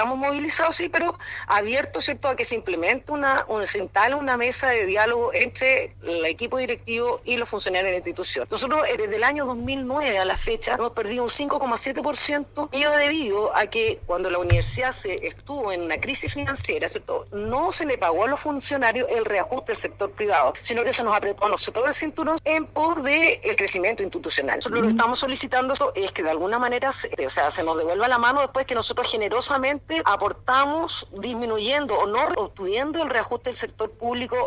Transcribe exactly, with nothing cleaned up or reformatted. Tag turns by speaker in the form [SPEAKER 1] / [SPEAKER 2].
[SPEAKER 1] Estamos movilizados, sí, pero abiertos, ¿cierto?, a que se implemente una, una, se instale una mesa de diálogo entre el equipo directivo y los funcionarios de la institución. Nosotros, desde el año dos mil nueve a la fecha, hemos perdido un cinco coma siete por ciento, y ello debido a que cuando la universidad se estuvo en una crisis financiera, ¿cierto?, no se le pagó a los funcionarios el reajuste del sector privado, sino que se nos apretó a nosotros el cinturón en pos del crecimiento institucional. Nosotros lo que estamos solicitando es que de alguna manera, se, o sea, se nos devuelva la mano después que nosotros generosamente aportamos disminuyendo o no obteniendo el reajuste del sector público